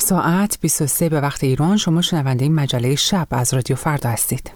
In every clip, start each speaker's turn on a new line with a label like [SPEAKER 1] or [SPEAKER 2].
[SPEAKER 1] ساعت 23 به وقت ایران. شما شنونده این مجله شب از رادیو فردا هستید.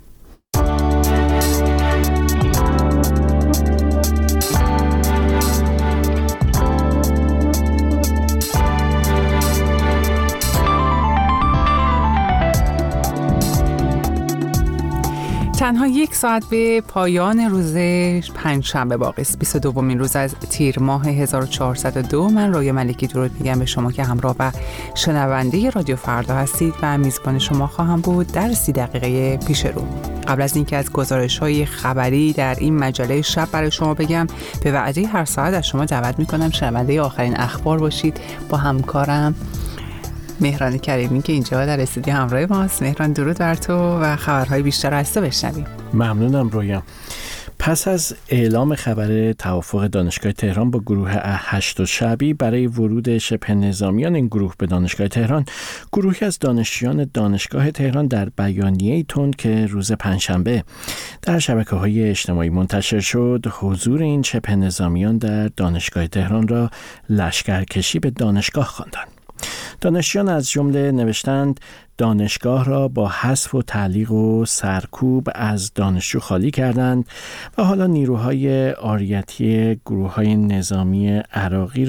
[SPEAKER 1] تنها یک ساعت به پایان روز پنجشنبه باقی است. 22مین روز از تیر ماه 1402. من رویا ملکی درود میگم به شما که همراه و شنونده رادیو فردا هستید و میزبان شما خواهم بود در 30 دقیقه پیش رو. قبل از اینکه از گزارش‌های خبری در این مجله شب برای شما بگم، به وعده هر ساعت از شما دعوت میکنم شنونده آخرین اخبار باشید با همکارم مهران کریمی که اینجا در استودیو همراه ماست. مهران درود بر تو و خبرهای بیشتر از تو بشنویم.
[SPEAKER 2] ممنونم رویا. پس از اعلام خبر توافق دانشگاه تهران با گروه 8 شعبی برای ورود شبه نظامیان این گروه به دانشگاه تهران، گروهی از دانشجویان دانشگاه تهران در بیانیه‌ای تند که روز پنجشنبه در شبکه‌های اجتماعی منتشر شد، حضور این شبه نظامیان در دانشگاه تهران را لشکرکشی به دانشگاه خواندند. دانشجویان از جمله نوشتند دانشگاه را با حذف و تعلیق و سرکوب از دانشجو خالی کردند و حالا نیروهای آریتی گروه‌های نظامی عراقی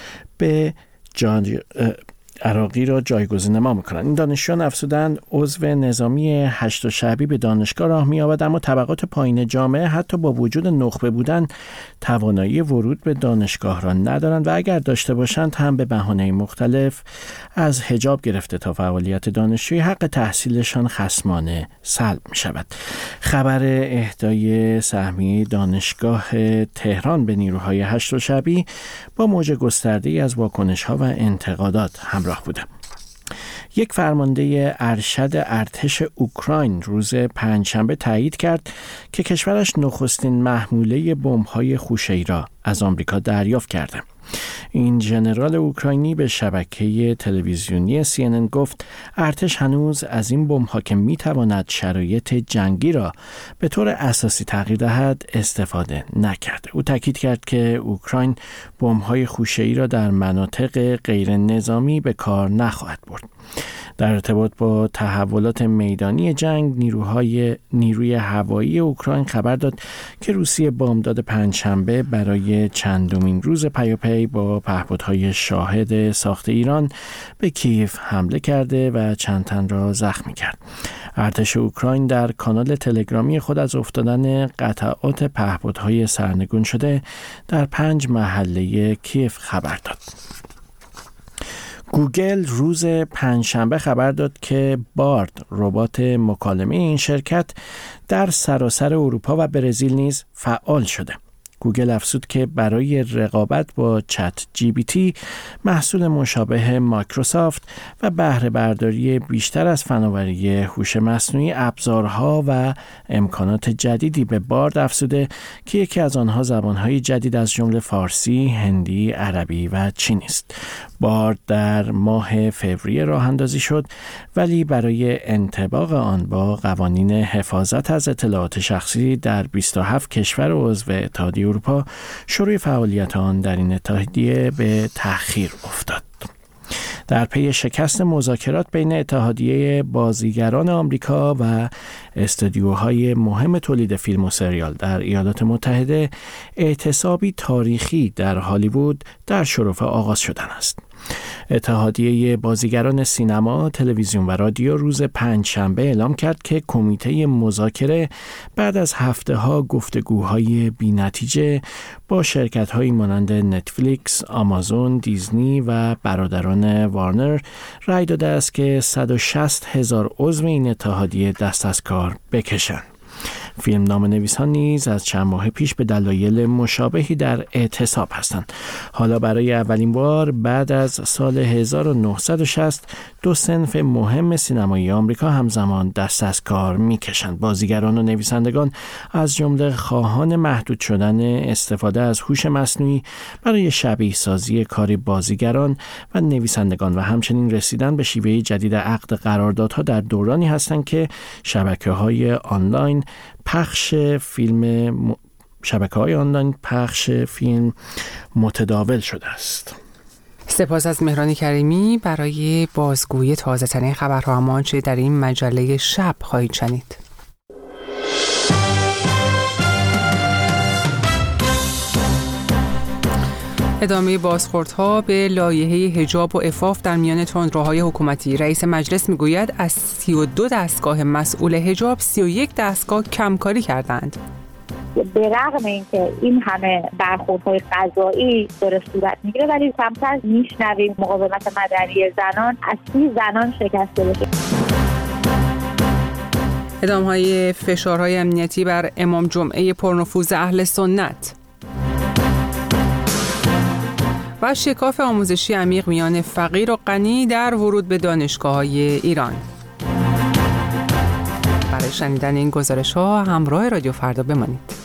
[SPEAKER 2] را جایگزین ما میکنند. این دانشجویان افزودند عضو نظامی 8 شعبی به دانشگاه راه می‌یابد، اما طبقات پایین جامعه حتی با وجود نخبه بودن توانایی ورود به دانشگاه را ندارند و اگر داشته باشند هم به بهانه‌های مختلف از حجاب گرفته تا فعالیت دانشجویی حق تحصیلشان خصمانه سلب می‌شود. خبر اهدای سهمیه دانشگاه تهران به نیروهای 8 شعبی با موج گسترده‌ای از واکنش‌ها و انتقادات همراه بوده. یک فرمانده ارشد ارتش اوکراین روز پنجشنبه تایید کرد که کشورش نخستین محموله بمب‌های خوشه‌ای را از آمریکا دریافت کرده. این ژنرال اوکراینی به شبکه تلویزیونی CNN گفت ارتش هنوز از این بمب‌ها که می‌تواند شرایط جنگی را به طور اساسی تغییر دهد استفاده نکرده. او تاکید کرد که اوکراین بمب‌های خوشه‌ای را در مناطق غیر نظامی به کار نخواهد برد. در ارتباط با تحولات میدانی جنگ، نیروی هوایی اوکراین خبر داد که روسیه بامداد پنجشنبه برای چندمین روز پیاپی با پهپادهای شاهد ساخت ایران به کیف حمله کرده و چند تن را زخمی کرد. ارتش اوکراین در کانال تلگرامی خود از افتادن قطعات پهپادهای سرنگون شده در 5 محله کیف خبر داد. گوگل روز پنجشنبه خبر داد که بارد، ربات مکالمه این شرکت، در سراسر اروپا و برزیل نیز فعال شده. گوگل افزود که برای رقابت با چت جی پی تی، محصول مشابه مایکروسافت، و بهره برداری بیشتر از فناوری هوش مصنوعی، ابزارها و امکانات جدیدی به بارد افزوده که یکی از آنها زبانهای جدید از جمله فارسی، هندی، عربی و چینی است. بارد در ماه فوریه راه اندازی شد، ولی برای انطباق آن با قوانین حفاظت از اطلاعات شخصی در 27 کشور عضو اتحادیه اروپا، شروع فعالیت آن در این اتحادیه به تأخیر افتاد. در پی شکست مذاکرات بین اتحادیه بازیگران آمریکا و استودیوهای مهم تولید فیلم و سریال در ایالات متحده، اعتصابی تاریخی در هالیوود در شرف آغاز شدن است. اتحادیه بازیگران سینما، تلویزیون و رادیو روز پنجشنبه اعلام کرد که کمیته مذاکره بعد از هفته‌ها گفتگوهای بی‌نتیجه با شرکت‌هایی مانند نتفلیکس، آمازون، دیزنی و برادران وارنر رأی داده است که 160,000 عضو این اتحادیه دست از کار بکشند. فیلم نامه‌نویسان نیز از چند ماه پیش به دلایل مشابهی در اعتصاب هستند. حالا برای اولین بار بعد از سال 1960 دو صنف مهم سینمایی آمریکا همزمان دست از کار می‌کشند. بازیگران و نویسندگان از جمله خواهان محدود شدن استفاده از هوش مصنوعی برای شبیه سازی کار بازیگران و نویسندگان و همچنین رسیدن به شیوه جدید عقد قراردادها در دورانی هستند که شبکه‌های آنلاین پخش فیلم متداول شده است.
[SPEAKER 1] سپاس از مهران کریمی برای بازگویی تازه‌ترین خبرها، اما آنچه در این مجله شب خواهید شنید. ادامه بازخوردها به لایحه حجاب و عفاف در میان تندروهای حکومتی. رئیس مجلس میگوید از 32 دستگاه مسئول حجاب 31 دستگاه کمکاری کردند.
[SPEAKER 3] به رغم اینکه این همه برخوردهای قضایی داره صورت میگیره، ولی کمتر میشنویم مقاومت مدنی زنان از زنان شکسته بشه.
[SPEAKER 1] ادامه‌های فشارهای امنیتی بر امام جمعه پرنفوذ اهل سنت و شکاف آموزشی عمیق میان فقیر و غنی در ورود به دانشگاه‌های ایران. برای شنیدن این گزارش‌ها همراه رادیو فردا بمانید.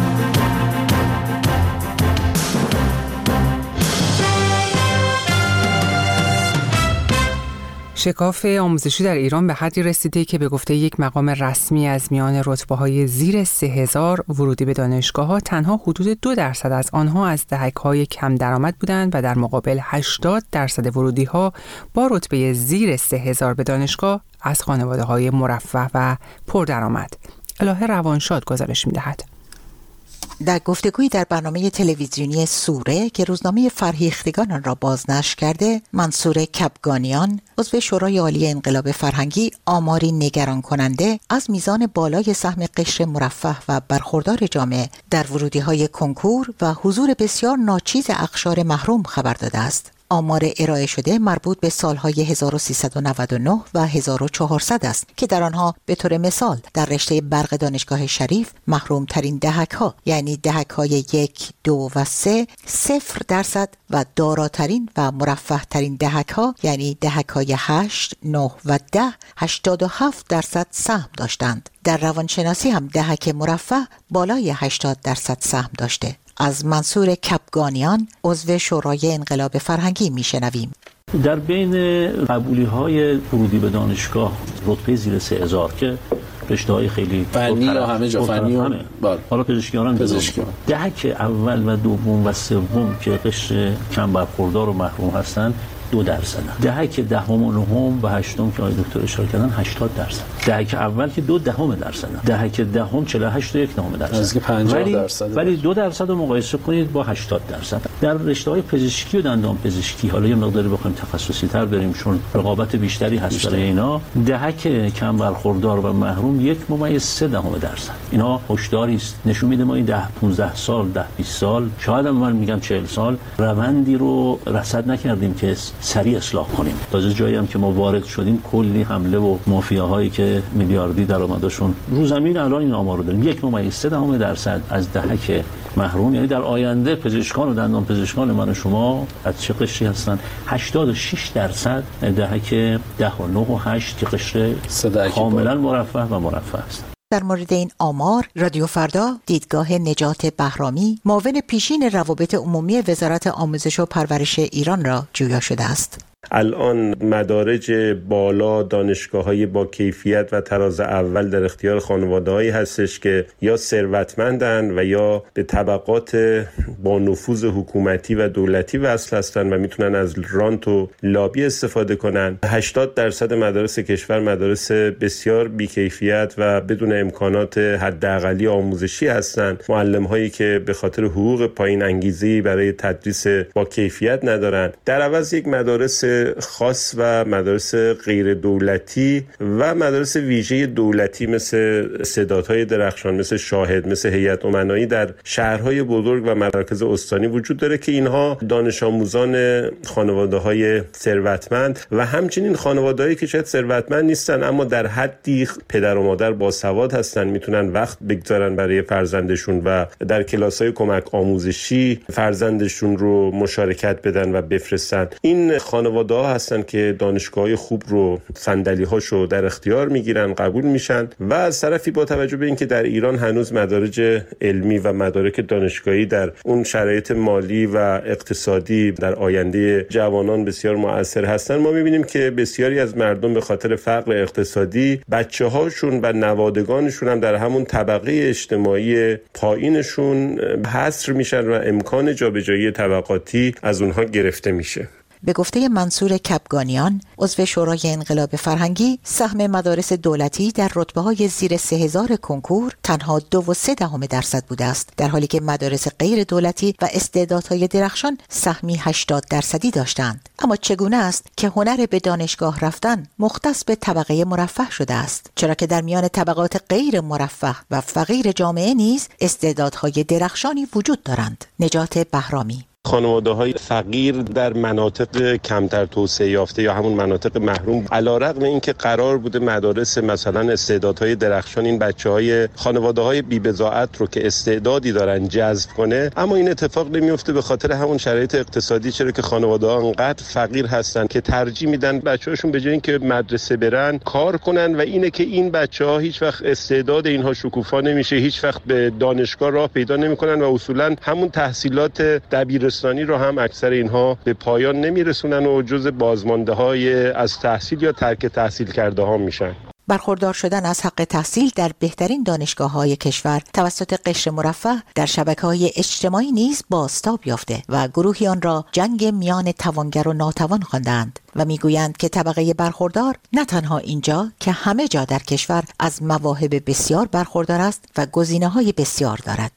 [SPEAKER 1] شکاف آموزشی در ایران به حدی رسیده که به گفته یک مقام رسمی از میان رتبه‌های زیر 3000 ورودی به دانشگاه‌ها تنها حدود 2% از آنها از دهک‌های کم درآمد بودند و در مقابل 80% ورودی‌ها با رتبه زیر 3000 به دانشگاه از خانواده‌های مرفه و پردرآمد. الهه روانشاد گزارش می‌دهد.
[SPEAKER 4] در گفتگویی در برنامه تلویزیونی سوره که روزنامه فرهیختگان آن را بازنشر کرده، منصور کبگانیان، عضو شورای عالی انقلاب فرهنگی، آماری نگران کننده از میزان بالای سهم قشر مرفه و برخوردار جامعه در ورودی‌های کنکور و حضور بسیار ناچیز اقشار محروم خبر داده است. آمار ارائه شده مربوط به سالهای 1399 و 1400 است که در آنها به طور مثال در رشته برق دانشگاه شریف محروم ترین دهک‌ها یعنی دهک‌های 1، 2 و 3 0% و داراترین و مرفه ترین دهک‌ها یعنی دهک‌های 8، 9 و 10 87% سهم داشتند. در روانشناسی هم دهک مرفه بالای 80% سهم داشته. از منصور کبگانیان، عضو شورای انقلاب فرهنگی میشنویم.
[SPEAKER 5] در بین قبولی‌های ورودی به دانشگاه رتبه زیر 3000 که رشته‌های خیلی
[SPEAKER 6] فنی و همه جا فنی و
[SPEAKER 5] حالا پزشکیان دهک اول و دوم و سوم که قشر کم برخوردار و محروم هستند 2%. دهک دهم و نهم و هشتم که آقای دکتر اشاره کردن 80%. دهک اول که 0.2%. دهک دهم 48.9%. ولی 2% رو مقایسه کنید با 80%. در رشته‌های پزشکی و دندان پزشکی حالا یه مقداری بخوایم تخصصی تر بریم چون رقابت بیشتری هست برای اینا، دهک کم برخوردار و محروم 1.3%. اینا هشداری است، نشون میده ما این 10-15 سال 10-20 سال شاید هم من میگم 40 سال روندی رو رصد نکردیم که سریع اصلاح کنیم. تازه جایی هم که ما وارد شدیم کلی حمله و مافیاهایی که میلیاردی درآمدشون رو زمین الان این آمار رو داریم. 1.3% از دهک محروم، یعنی در آینده پزشکان و دندان پزشکان من و شما از چه قشری هستن؟ 86% دهک 10 و 9 و 8 که قشر کاملا مرفه و مرفه است.
[SPEAKER 4] در مورد این آمار رادیو فردا دیدگاه نجات بهرامی، معاون پیشین روابط عمومی وزارت آموزش و پرورش ایران را جویا شده است.
[SPEAKER 7] الان مدارج بالا دانشگاه‌های با کیفیت و تراز اول در اختیار خانواده‌هایی هستش که یا ثروتمندن و یا به طبقات با نفوذ حکومتی و دولتی وصل هستن و میتونن از رانت و لابی استفاده کنن. 80% مدارس کشور مدارس بسیار بی‌کیفیت و بدون امکانات حداقلی آموزشی هستن. معلم‌هایی که به خاطر حقوق پایین انگیزه‌ای برای تدریس با کیفیت ندارن. در عوض یک مدارس خاص و مدارس غیر دولتی و مدارس ویژه دولتی مثل استعدادهای درخشان، مثل شاهد، مثل هیئت امنایی در شهرهای بزرگ و مراکز استانی وجود داره که اینها دانش آموزان خانواده‌های ثروتمند و همچنین خانواده‌هایی که شاید ثروتمند نیستن اما در حدی پدر و مادر باسواد هستن، میتونن وقت بگذارن برای فرزندشون و در کلاس‌های کمک آموزشی فرزندشون رو مشارکت بدن و بفرستن. این خانواده‌ها هستن که دانشگاه‌های خوب رو صندلی‌هاشو در اختیار میگیرن، قبول میشن و از طرفی با توجه به اینکه در ایران هنوز مدارج علمی و مدارک دانشگاهی در اون شرایط مالی و اقتصادی در آینده جوانان بسیار مؤثر هستن، ما می‌بینیم که بسیاری از مردم به خاطر فقر اقتصادی بچه‌هاشون و نوادگانشون هم در همون طبقه اجتماعی پایینشون حصر میشن و امکان جابجایی طبقاتی از اونها گرفته میشه.
[SPEAKER 4] به گفته منصور کبگانیان عضو شورای انقلاب فرهنگی، سهم مدارس دولتی در رتبه‌های زیر 3000 کنکور تنها 2.3% بوده است، در حالی که مدارس غیر دولتی و استعدادهای درخشان سهمی 80% داشتند. اما چگونه است که هنر به دانشگاه رفتن مختص به طبقه مرفه شده است؟ چرا که در میان طبقات غیر مرفه و فقیر جامعه نیز استعدادهای درخشانی وجود دارند. نجات بهرامی:
[SPEAKER 7] خانواده‌های فقیر در مناطق کمتر توسعه یافته یا همون مناطق محروم، علیرغم اینکه قرار بوده مدارس مثلا استعدادهای درخشان این بچه‌های خانواده‌های بی‌بضاعت رو که استعدادی دارن جذب کنه، اما این اتفاق نمیفته به خاطر همون شرایط اقتصادی، چرا که خانواده‌ها انقدر فقیر هستن که ترجیح میدن بچه‌هاشون به جای اینکه مدرسه برن کار کنن و اینه که این بچه‌ها هیچ وقت استعداد اینها شکوفا نمیشه، هیچ وقت به دانشگاه راه پیدا نمی‌کنن و اصولاً همون تحصیلات دبیرستانی رو هم اکثر اینها به پایان نمیرسونن و جز بازمانده‌های از تحصیل یا ترک تحصیل کرده ها میشن.
[SPEAKER 4] برخوردار شدن از حق تحصیل در بهترین دانشگاه‌های کشور توسط قشر مرفه در شبکه‌های اجتماعی نیز بازتاب یافته و گروهی آن را جنگ میان توانگر و ناتوان خواندند و میگویند که طبقه برخوردار نه تنها اینجا که همه جا در کشور از مواهب بسیار برخوردار است و گزینه‌های بسیار دارد.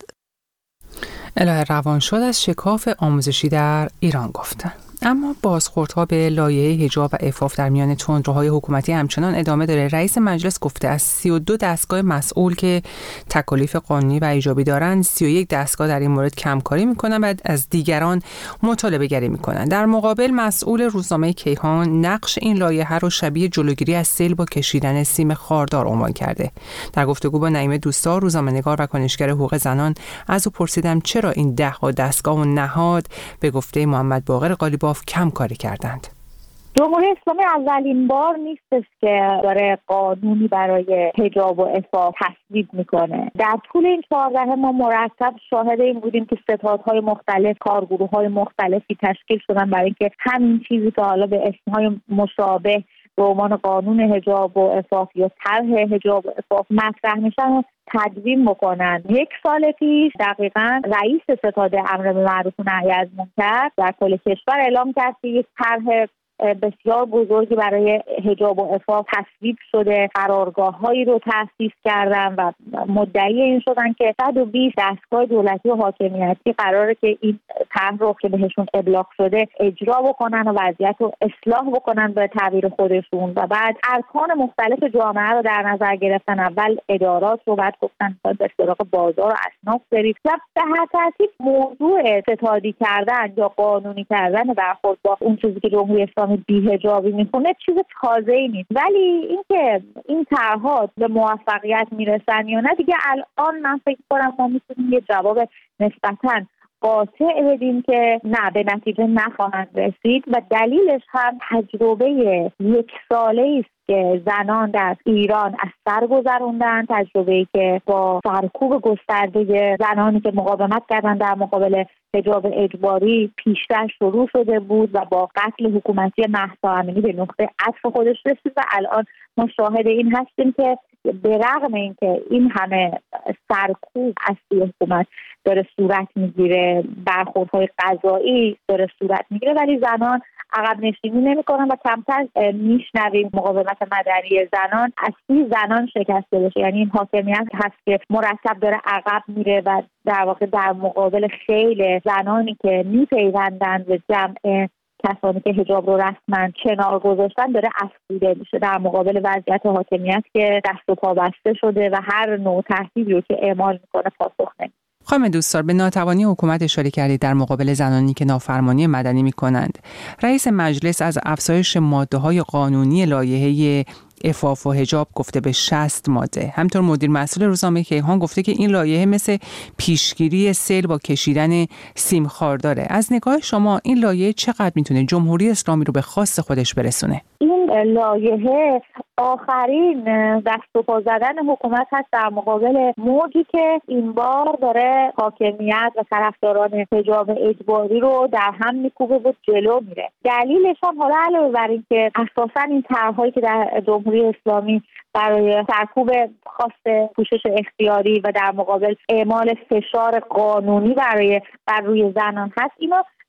[SPEAKER 1] الهه روانشاد از شکاف آموزشی در ایران گفتند. اما بازخوردها به لایحه حجاب و عفاف در میان تندروهای حکومتی همچنان ادامه داره. رئیس مجلس گفته از 32 دستگاه مسئول که تکالیف قانونی و ایجابی دارند، 31 دستگاه در این مورد کمکاری میکنن و از دیگران مطالبه گری میکنن. در مقابل مسئول روزنامه کیهان نقش این لایحه رو شبیه جلوگیری از سیل با کشیدن سیم خاردار عنوان کرده. در گفتگو با نعیم دوستار، روزنامه‌نگار و کنشگر حقوق زنان، از او پرسیدم چرا این 10 دستگاه و نهاد به گفته محمد باقر قالیباف کم کاری کردند.
[SPEAKER 3] جمهوری اسلامی اولین بار نیستش که داره قانونی برای حجاب و عفاف تصویب میکنه. در طول این 14 ما مرتب شاهد این بودیم که ستادهای مختلف، کارگروه‌های مختلفی تشکیل شدن برای اینکه همین چیزی که حالا به اسمهای مشابه به عنوان قانون حجاب و عفاف یا طرح حجاب و عفاف مطرح میشن تدوین بکنن. 1 سال پیش دقیقاً رئیس ستاد امر بالمعروف و نهی از منکر در کل کشور اعلام کرد که یک طرح بسیار بزرگی برای حجاب و عفاف تصویب شده، قرارگاه‌هایی رو تأسیس کردن و مدعی این شدن که 120 دستگاه دولتی و حاکمیتی قراره که این طرح رو که بهشون ابلاغ شده اجرا بکنن و وضعیت رو اصلاح بکنن به تعبیر خودشون و بعد ارکان مختلف جامعه رو در نظر گرفتن. اول ادارات رو، بعد گفتن به سراغ بازار و اصناف برید و به هر ترتیب موضوع ستادی کردن یا قانونی کردن برخورد با اون چیزی که جمهوری اسلامی بی‌حجابی میخونه چیز تازه‌ای نیست. ولی اینکه این طرح‌ها به موفقیت میرسن یا نه دیگه الان من فکر کنم ما میتونیم یه جواب نسبتاً قاطع بدیم که نه، به نتیجه نخواهند رسید و دلیلش هم تجربه 1 ساله‌ای است که زنان در ایران از سر گذروندن، تجربه‌ای که با سرکوب گسترده زنانی که مقاومت کردن در مقابل حجاب اجباری پیشتر شروع شده بود و با قتل حکومتی مهسا امینی به نقطه عطف خودش رسید و الان ما شاهد این هستیم که به رغم اینکه این همه سرکوب از سوی حکومت داره صورت میگیره، برخوردهای قضایی داره صورت میگیره، ولی زنان عقب نشینی نمی‌کنن و کمتر میشنویم مقاومت مدنی زنان از سوی زنان شکسته بشه. یعنی این حاکمیت هست که مرتب داره عقب میره و در واقع در مقابل خیل زنانی که میپیوندن به جمع کسانی که حجاب رو رسما کنار گذاشتن داره افزوده میشه در مقابل وضعیت حاکمیت که دست و پا بسته شده و هر نوع تهدیدی رو که اعمال میکنه پاسخ نمیده.
[SPEAKER 1] خانم دوستار، به ناتوانی حکومت اشاره کردید در مقابل زنانی که نافرمانی مدنی می‌کنند. رئیس مجلس از افزایش ماده‌های قانونی لایحه عفاف و حجاب گفته به 60 ماده. همطور مدیر مسئول روزنامه کیهان گفته که این لایحه مثل پیشگیری سیل با کشیدن سیم خارداره. از نگاه شما این لایحه چقدر میتونه جمهوری اسلامی رو به خواست خودش برسونه؟
[SPEAKER 3] این لایحه آخرین دست و پا زدن حکومت هست در مقابل موجی که این بار داره حاکمیت و طرفداران حجاب اجباری رو در هم میکوبه و جلو میره. دلیلش هم حالا علاوه بر این که اساساً این طرح‌هایی که در جمهوری اسلامی برای سرکوب خواست پوشش اختیاری و در مقابل اعمال فشار قانونی بر روی زنان هست، اینا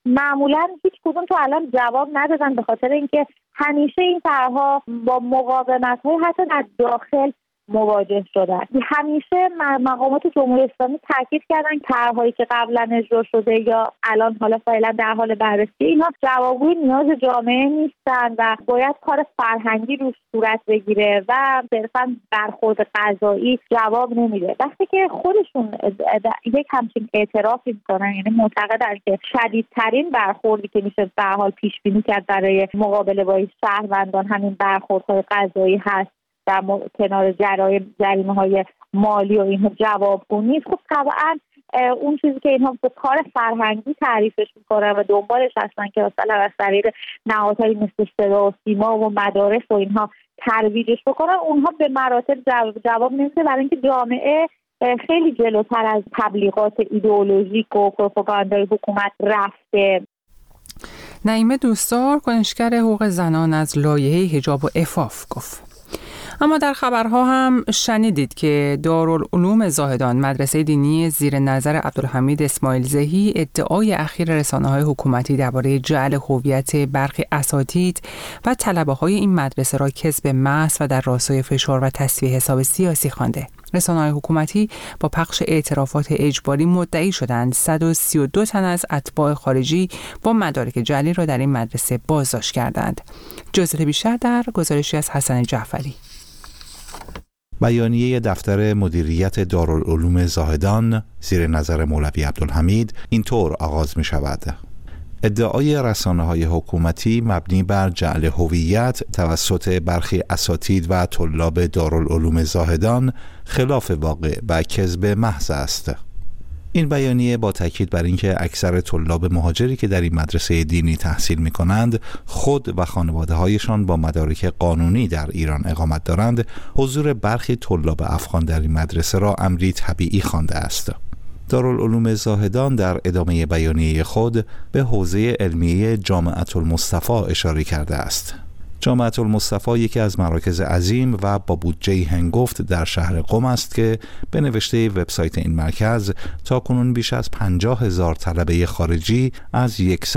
[SPEAKER 3] معمولا هیچ کدوم تو الان جواب ندادن، به خاطر اینکه همیشه این طرح‌ها با مقاومت‌های حتی در داخل مواجه شدن. همیشه مقامات جمهوری اسلامی تاکید کردن طرح‌هایی که قبلا اجرا شده یا الان حالا فعلا در حال بررسی، اینها جوابگوی نیاز جامعه نیستن و باید کار فرهنگی روش صورت بگیره و صرفاً برخورد قضایی جواب نمیده. وقتی که خودشون یک همچین اعترافی میکنن، یعنی معتقدن که شدیدترین برخوردی که میشه به هر حال پیش بینی کرد برای مقابله با شهروندان همین برخوردهای قضایی هست در کنار جریمه‌های مالی و اینها جوابگو نیست، خب طبعا اون چیزی که اینها به کار فرهنگی تعریفش میکنن و دنبالش هستن که مثلا از طریق نهادهایی مثل صدا و سیما و مدارس و اینها ترویجش بکنن، اونها به مراتب جواب نمیده، برای اینکه جامعه خیلی جلوتر از تبلیغات ایدئولوژیک و پروپاگاندای حکومت رفته.
[SPEAKER 1] نعیمه دوستدار، کنشگر حقوق زنان، از لایحه حجاب و عفاف گفت. اما در خبرها هم شنیدید که دارالعلوم زاهدان، مدرسه دینی زیر نظر عبدالحمید اسماعیل زهی، ادعای اخیر رسانه‌های حکومتی درباره جعل هویت برخی اساتید و طلبه‌های این مدرسه را کذب محض و در راستای فشار و تسویه حساب سیاسی خوانده. رسانه‌های حکومتی با پخش اعترافات اجباری مدعی شدند 132 تن از اتباع خارجی با مدارک جعلی را در این مدرسه بازداشت کردند. جزئیات بیشتر در گزارشی از حسن جعفری.
[SPEAKER 8] بیانیه دفتر مدیریت دارالعلوم زاهدان زیر نظر مولوی عبدالحمید اینطور آغاز می شود: ادعای رسانه‌های حکومتی مبنی بر جعل هویت توسط برخی اساتید و طلاب دارالعلوم زاهدان خلاف واقع و کذب محض است. این بیانیه با تاکید بر اینکه اکثر طلاب مهاجری که در این مدرسه دینی تحصیل می‌کنند خود و خانواده‌هایشان با مدارک قانونی در ایران اقامت دارند، حضور برخی طلاب افغان در این مدرسه را امری طبیعی خوانده است. دارالعلوم زاهدان در ادامه بیانیه خود به حوزه علمیه جامعة المصطفی اشاره کرده است. جامعة المصطفی یکی از مراکز عظیم و با بودجه هنگفت در شهر قم است که به نوشته وبسایت این مرکز تاکنون بیش از 50,000 طلبه خارجی از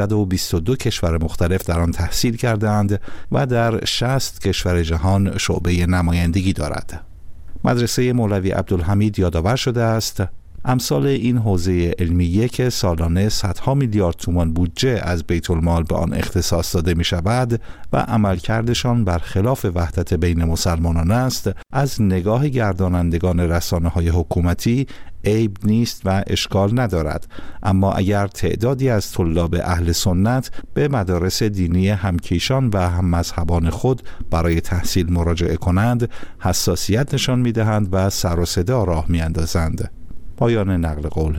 [SPEAKER 8] 122 کشور مختلف در آن تحصیل کردند و در 60 کشور جهان شعبه نمایندگی دارد. مدرسه مولوی عبدالحمید یادآور شده است امثال این حوزه علمیه که سالانه صدها میلیارد تومان بودجه از بیت المال به آن اختصاص داده می شود و عملکردشان برخلاف وحدت بین مسلمانان است، از نگاه گردانندگان رسانه‌های حکومتی عیب نیست و اشکال ندارد. اما اگر تعدادی از طلاب اهل سنت به مدارس دینی همکیشان و هم مذهبان خود برای تحصیل مراجعه کنند، حساسیت نشان می دهند و سر و صدا راه می اندازند. پایان نقل قول.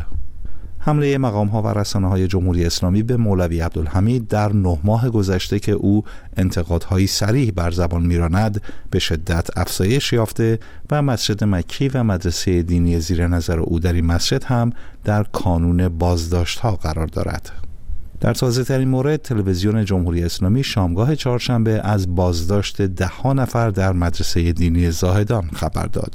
[SPEAKER 8] حمله مقام‌ها و رسانه‌های جمهوری اسلامی به مولوی عبدالحمید در 9 ماه گذشته که او انتقادهای صریح بر زبان می‌راند به شدت افزایش یافته و مسجد مکی و مدرسه دینی زیر نظر او در این مسجد هم در کانون بازداشت‌ها قرار دارد. در تازه‌ترین مورد، تلویزیون جمهوری اسلامی شامگاه چهارشنبه از بازداشت 10 نفر در مدرسه دینی زاهدان خبر داد.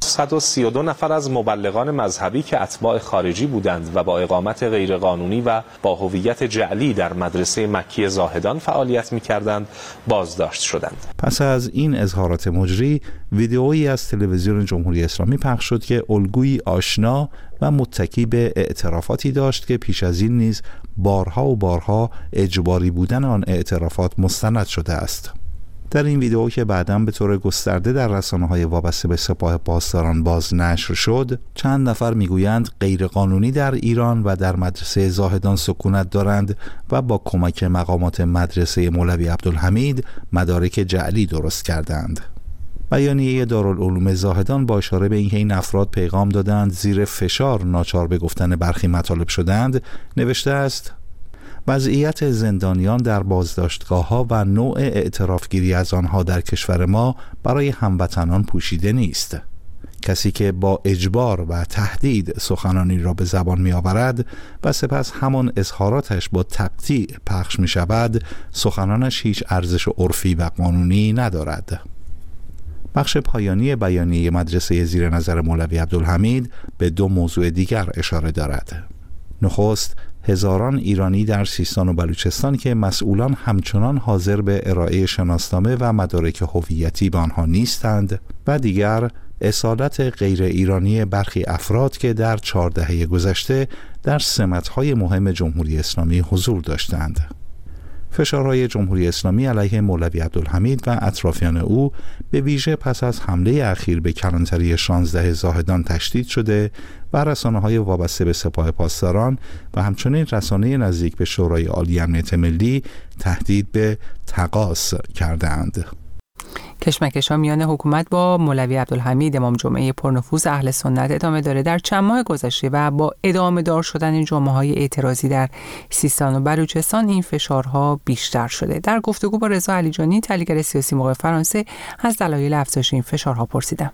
[SPEAKER 9] 132 نفر از مبلغان مذهبی که اتباع خارجی بودند و با اقامت غیرقانونی و با هویت جعلی در مدرسه مکی زاهدان فعالیت می‌کردند بازداشت شدند.
[SPEAKER 8] پس از این اظهارات مجری، ویدئویی از تلویزیون جمهوری اسلامی پخش شد که الگویی آشنا و متکی به اعترافاتی داشت که پیش از این نیز بارها و بارها اجباری بودن آن اعترافات مستند شده است. در این ویدئو که بعداً به طور گسترده در رسانه‌های وابسته به سپاه پاسداران بازنشر شد، چند نفر میگویند غیرقانونی در ایران و در مدرسه زاهدان سکونت دارند و با کمک مقامات مدرسه مولوی عبدالحمید مدارک جعلی درست کردند. بیانیه دارالعلوم زاهدان با اشاره به اینکه این افراد پیغام دادند زیر فشار ناچار به گفتن برخی مطالب شدند، نوشته است: وضعیت زندانیان در بازداشتگاه‌ها و نوع اعترافگیری از آنها در کشور ما برای هموطنان پوشیده نیست. کسی که با اجبار و تهدید سخنانی را به زبان می آورد و سپس همان اظهاراتش با تقطیع پخش می شود، سخنانش هیچ ارزش عرفی و قانونی ندارد. بخش پایانی بیانیه مدرسه زیر نظر مولوی عبدالحمید به 2 موضوع دیگر اشاره دارد. نخست، هزاران ایرانی در سیستان و بلوچستان که مسئولان همچنان حاضر به ارائه شناسنامه و مدارک هویتی به آنها نیستند و دیگر اصالت غیر ایرانی برخی افراد که در 4 دهه گذشته در سمت‌های مهم جمهوری اسلامی حضور داشتند. فشارهای جمهوری اسلامی علیه مولوی عبدالحمید و اطرافیان او به ویژه پس از حمله اخیر به کلانتری 16 زاهدان تشدید شده و رسانه‌های وابسته به سپاه پاسداران و همچنین رسانه نزدیک به شورای عالی امنیت ملی تهدید به تقاص کردند.
[SPEAKER 1] کشمکش‌ها میان حکومت با مولوی عبدالحمید امام جمعه پرنفوذ اهل سنت ادامه داره. در چند ماه گذشته و با ادامه دار شدن جمعه‌های اعتراضی در سیستان و بلوچستان این فشارها بیشتر شده. در گفتگو با رضا علیجانی تحلیلگر سیاسی مقیم فرانسه از دلایل افزایش این فشارها پرسیدم.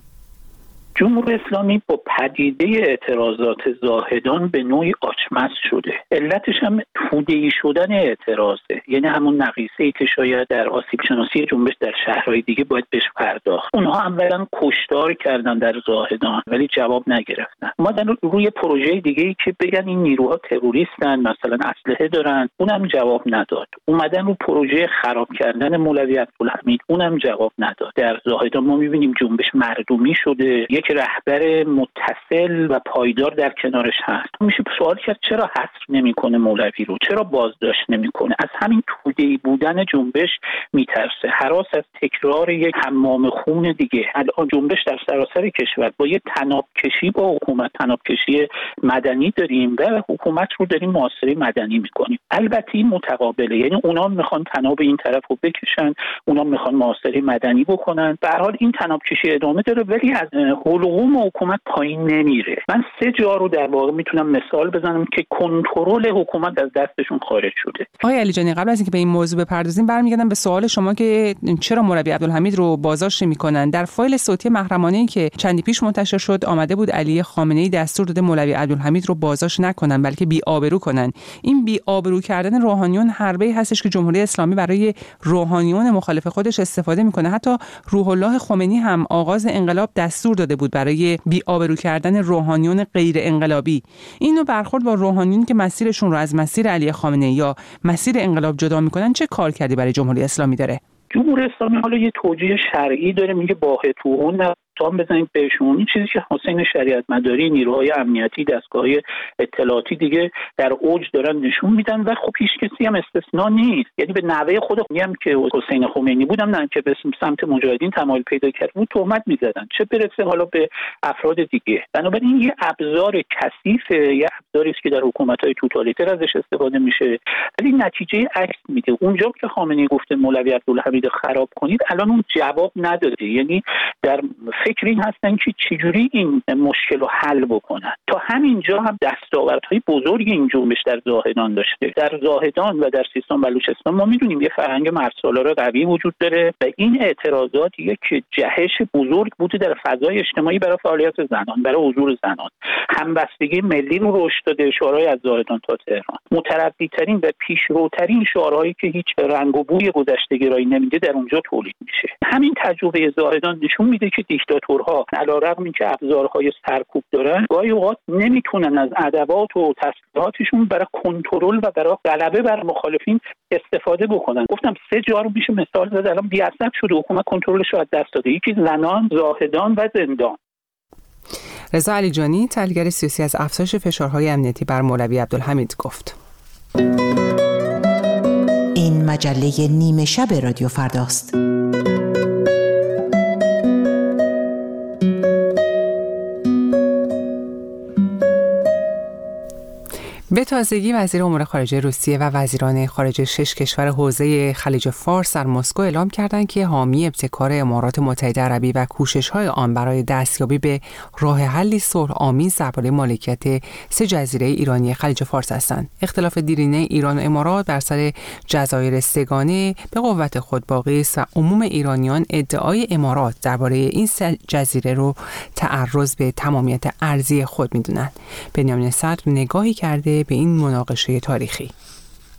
[SPEAKER 10] جمهوری اسلامی با پدیده اعتراضات زاهدان به نوعی آچمز شده. علتش هم توده‌ای شدن اعتراضه، یعنی همون نقیصه‌ای که شاید در آسیب شناسی جنبش در شهرهای دیگه باید بهش پرداخت. اونها اولا کشتار کردن در زاهدان ولی جواب نگرفتن. اومدن روی پروژه دیگه‌ای که بگن این نیروها تروریستن، مثلا اسلحه دارن، اونم جواب نداد. اومدن رو پروژه خراب کردن مولوی عبدالحمید، اونم جواب نداد. در زاهدان ما می‌بینیم جنبش مردمی شده، یک رهبر متصل و پایدار در کنارش هست. میشه سوال کرد چرا حذف نمیکنه مولوی رو، چرا بازداشت نمیکنه؟ از همین توده‌ای بودن جنبش میترسه، هراس از تکرار یک حمام خون دیگه. الان جنبش در سراسر کشور با یه تنابکشی با حکومت، تنابکشی مدنی داریم و حکومت رو داریم محاصره مدنی میکنیم. البته این متقابله، یعنی اونا میخوان تناب این طرف رو بکشن، اونا میخوان محاصره مدنی بکنن. به هر حال این تنابکشی ادامه داره ولی از حلقوم حکومت پایین نمیره. من 3 جا رو در واقع میتونم مثال بزنم که کنترل حکومت از دستشون خارج شده.
[SPEAKER 1] آقای علیجانی، قبل از اینکه به این موضوع بپردازیم برمیگردم به سوال شما که چرا مولوی عبدالحمید رو بازداشت میکنن. در فایل صوتی محرمانه‌ای که چندی پیش منتشر شد آمده بود علی خامنه‌ای دستور داده مولوی عبدالحمید رو بازداشت نکنن بلکه بی‌آبرو کنن. این بی‌آبرو کردن روحانیون حربه‌ای هستش که جمهوری اسلامی برای روحانیون مخالف خودش استفاده میکنه. حتی روح الله خمینی هم آغاز انقلاب دستور داده بود برای بی‌آبرو کردن روحانیون غیر انقلابی. اینو برخورد با روحانیون که مسیرشون رو از مسیر علی خامنه‌ای یا مسیر انقلاب جدا میکنن چه کار کردی برای جمهوری اسلامی داره؟
[SPEAKER 10] جمهوری اسلامی حالا یه توجیه شرعی داره، میگه باهتون تام بزنید بهشون. این چیزی که حسین شریعت مداری، نیروهای امنیتی، دستگاه‌های اطلاعاتی دیگه در اوج دارن نشون میدن و خب هیچ کسی هم استثنا نیست. یعنی به نوه خود هم که حسین خمینی بودم نه که به سمت مجاهدین تمایل پیدا کرد بود تهمت میزدن، چه برسه حالا به افراد دیگه. بنابراین یه ابزار کثیفه، یه ابزاری است که در حکومت‌های توتالیتر ازش استفاده میشه ولی نتیجه عکس میده. اونجا که خامنه‌ای گفته مولوی عبدالحمید خراب کنید الان اون جواب نداده، یعنی در فکر این هستن که چجوری این مشکل رو حل بکنن. تا همینجا هم دستاوردهای بزرگی این جنبش در زاهدان داشته. در زاهدان و در سیستان بلوچستان ما میدونیم یه فرهنگ مردسالار قوی وجود داره و این اعتراضات یک جهش بزرگ بوده در فضای اجتماعی برای فعالیت زنان، برای حضور زنان. همبستگی ملی رو رشد داده. شعارهای از زاهدان تا تهران مترقی‌ترین و پیشروترین شعارهایی که هیچ رنگ و بوی گذشتگی نمیده در اونجا تولید میشه. همین تجربه زاهدان نشون میده که دیکتاتورها علیرغم اینکه ابزارهای سرکوب دارن گاهی اوقات نمیتونن از ادوات و تسلیحاتشون برای کنترل و برای غلبه بر مخالفین استفاده بکنن. گفتم 3 جا رو میشه مثال زد. الان بی‌اثر شده، حکومت کنترلش رو از دست داده. یکی زنان، زاهدان و زندان.
[SPEAKER 1] رضا علیجانی تحلیلگر سیاسی از افزایش فشارهای امنیتی بر مولوی عبدالحمید گفت.
[SPEAKER 4] این مجله نیمه شب رادیو فرداست.
[SPEAKER 1] به تازگی وزیر امور خارجه روسیه و وزیران خارجه 6 کشور حوزه خلیج فارس در مسکو اعلام کردند که حامی ابتکار امارات متحده عربی و کوشش‌های آن برای دستیابی به راه حلی صلح‌آمیز درباره مالکیت 3 جزیره ایرانی خلیج فارس هستند. اختلاف دیرینه ایران و امارات بر سر جزایر سگانه به قوت خود باقی است و عموم ایرانیان ادعای امارات درباره این 3 جزیره رو تعرض به تمامیت ارضی خود می‌دونند. بنیامین صدر نگاهی کرده به این مناقشه تاریخی.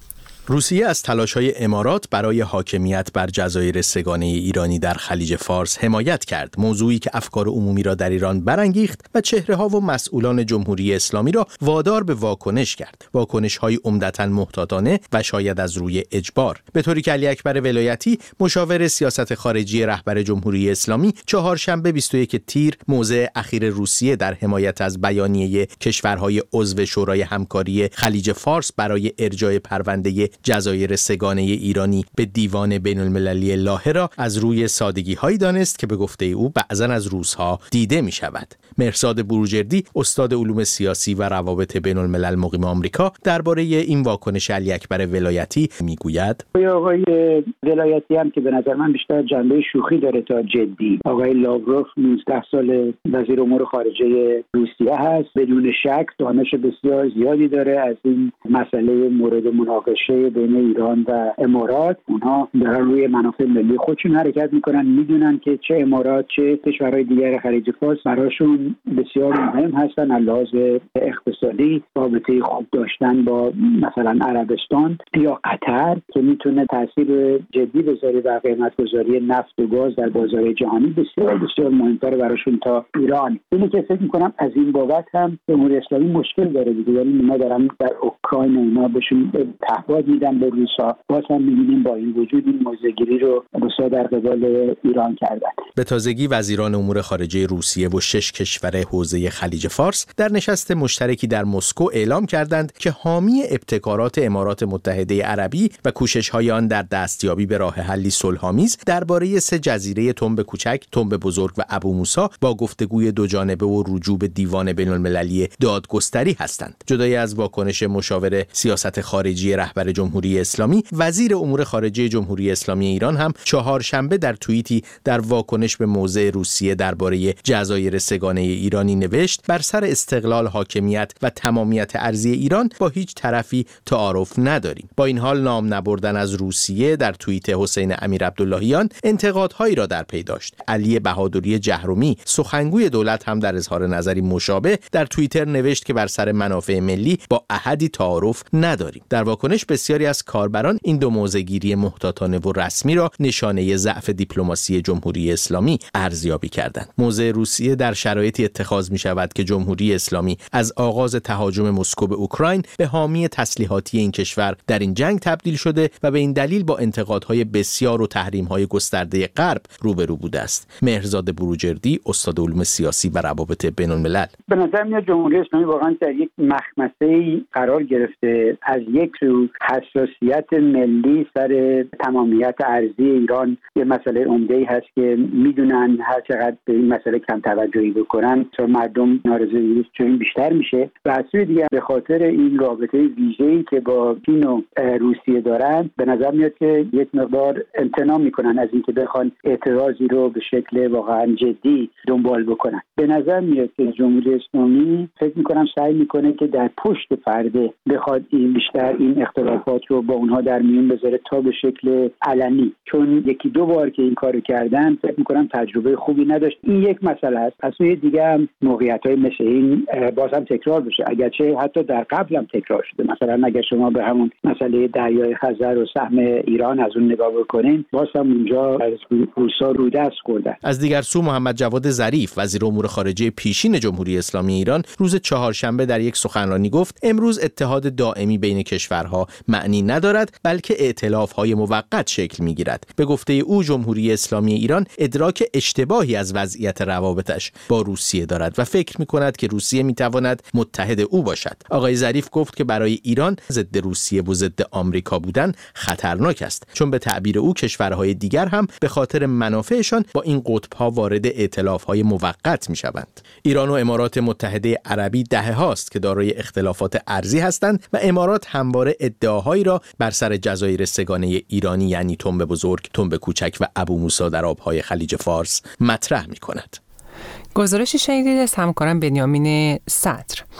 [SPEAKER 2] روسیه از تلاش‌های امارات برای حاکمیت بر جزایر سه‌گانه ایرانی در خلیج فارس حمایت کرد، موضوعی که افکار عمومی را در ایران برانگیخت و چهره‌ها و مسئولان جمهوری اسلامی را وادار به واکنش کرد. واکنش‌های عمدتاً محتاطانه و شاید از روی اجبار. به طوری که علی اکبر ولایتی، مشاور سیاست خارجی رهبر جمهوری اسلامی، چهارشنبه 21 تیر موضع اخیر روسیه در حمایت از بیانیه کشورهای عضو شورای همکاری خلیج فارس برای ارجاع پرونده جزایر سه‌گانه ایرانی به دیوان بین‌المللی لاهه را از روی سادگی‌هایی دانست که به گفته او بعضاً از روزها دیده می‌شود. مهرزاد بروجردی، استاد علوم سیاسی و روابط بین‌الملل مقیم آمریکا، درباره این واکنش علی اکبر ولایتی میگوید:
[SPEAKER 10] آقای ولایتی هم که به نظر من بیشتر جنبه شوخی داره تا جدی. آقای لاوروف 19 سال وزیر امور خارجه روسیه هست، بدون شک دانش بسیار زیادی داره از این مسئله مورد مناقشه بین ایران و امارات. اونها دارن روی منافع ملی خودشون حرکت میکنن، میدونن که چه امارات چه کشورهای دیگر خلیج فارس براشون بسیار مهم هستن از لحاظ اقتصادی، رابطه خوب داشتن با مثلا عربستان یا قطر که میتونه تاثیر جدی بذاره بر قیمت‌گذاری نفت و گاز در بازار جهانی، بسیار بسیار مهمتره براشون تا ایران. اینی که فکر میکنم از این بابت هم جمهوری اسلامی مشکل داره دیگه، یعنی اینا دارن در اوکراین اینا بهشون تهدید میدن به روسا، باز هم میبینیم با این وجود این موضع‌گیری رو روسا در قبال ایران کردن.
[SPEAKER 2] به تازگی وزیران امور خارجه روسیه و 6 کشور حوزه خلیج فارس در نشست مشترکی در مسکو اعلام کردند که حامی ابتکارات امارات متحده عربی و کوشش‌های آن در دستیابی به راه حلی صلح‌آمیز درباره 3 جزیره تنب کوچک، تنب بزرگ و ابو موسی با گفتگوی دوجانبه و رجوع به دیوان بین‌المللی دادگستری هستند. جدای از واکنش مشاور سیاست خارجی رهبر جمهوری اسلامی، وزیر امور خارجه جمهوری اسلامی ایران هم چهارشنبه در توییتی در واکنش به موضع روسیه درباره جزایر سه‌گانه ایرانی نوشت: بر سر استقلال، حاکمیت و تمامیت ارضی ایران با هیچ طرفی تعارف نداریم. با این حال نام نبردن از روسیه در توییت حسین امیرعبداللهیان انتقادهایی را در پی داشت. علی بهادری جهرومی، سخنگوی دولت، هم در اظهار نظری مشابه در توییتر نوشت که بر سر منافع ملی با احدی تعارف نداریم. در واکنش بسیاری از کاربران این دو موضع‌گیری محتاطانه و رسمی را نشانه ضعف دیپلماسی جمهوری اسلامی ارزیابی کردند. موضع روسیه در شرایطی اتخاذ می شود که جمهوری اسلامی از آغاز تهاجم مسکو به اوکراین به حامی تسلیحاتی این کشور در این جنگ تبدیل شده و به این دلیل با انتقادهای بسیار و تحریم‌های گسترده غرب روبرو بوده است. مهرزاد بروجردی، استاد علوم سیاسی و روابط بین‌الملل:
[SPEAKER 10] به نظر میاد جمهوری اسلامی واقعا در یک مخمسه‌ای قرار گرفته. از یک سو حساسیت ملی سر تمامیت ارضی ایران یه مسئله عمده‌ای هست که میدونن هر چقدر به این مسئله کم توجهی بکنن تا مردم نارضایتی چون بیشتر میشه. و از سوی دیگه به خاطر این رابطه ویژه‌ای که با چین و روسیه دارن، به نظر میاد که یک مقدار امتناع میکنن از اینکه بخوان اعتراضی رو به شکل واقعا جدی دنبال بکنن. به نظر میاد که جمهوری اسلامی فکر میکنم سعی میکنه که در پشت پرده بخواد این بیشتر این اختلافات رو با اونها در میون بذاره تا به شکل علنی، چون یکی دو بار که این کارو کردن فکر میکنم تجربه خوبی نداشت. این یک مسئله است. از سوی دیگه هم موقعیت‌های مثل این باز هم تکرار بشه، اگرچه حتی در قبل هم تکرار شده. مثلا اگر شما به همون مسئله دریای خزر و سهم ایران از اون نگاه بکنین، باز هم اونجا از روسا رو دست خوردن.
[SPEAKER 2] از دیگر سو محمد جواد ظریف، وزیر امور خارجه پیشین جمهوری اسلامی ایران، روز چهارشنبه در یک سخنرانی گفت امروز اتحاد دائمی بین کشورها معنی ندارد، بلکه ائتلاف‌های موقت شکل می‌گیرد. به گفته او جمهوری اسلامی ایران ادراک اشتباهی از وضعیت روابطش با روسیه دارد و فکر می‌کند که روسیه می‌تواند متحد او باشد. آقای ظریف گفت که برای ایران ضد روسیه و ضد آمریکا بودن خطرناک است، چون به تعبیر او کشورهای دیگر هم به خاطر منافعشان با این قطب‌ها وارد ائتلاف‌های موقت می‌شوند. ایران و امارات متحده عربی دهه‌هاست که دارای اختلافات ارضی هستند و امارات همواره ادعاهایی را بر سر جزایر سه‌گانه ایرانی یعنی تنب بزرگ، تنب کوچک و ابو موسی در آب‌های خلیج فارس مطرح می‌کند.
[SPEAKER 1] گزارشی شنیدید از همکارم بنیامین صدر.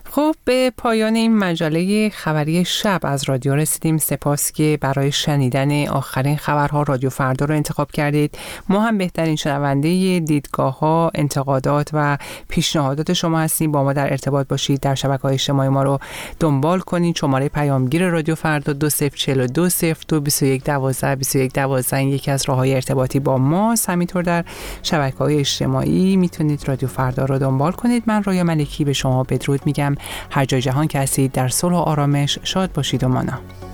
[SPEAKER 1] خب به پایان این مجله خبری شب از رادیو رسیدیم. سپاس که برای شنیدن آخرین خبرها رادیو فردا رو انتخاب کردید. ما هم بهترین شنونده دیدگاه‌ها، انتقادات و پیشنهادات شما هستیم. با ما در ارتباط باشید. در شبکه‌های اجتماعی ما رو دنبال کنید. شماره پیامگیر رادیو فردا 2042 02 21 12 21 12 این یکی از راه‌های ارتباطی با ماست. همینطور در شبکه‌های اجتماعی میتونید رادیو فردا رو دنبال کنید. من رویا ملکی به شما بدرود میگم. هر جای جهان که هستید در صلح و آرامش شاد باشید و مانا.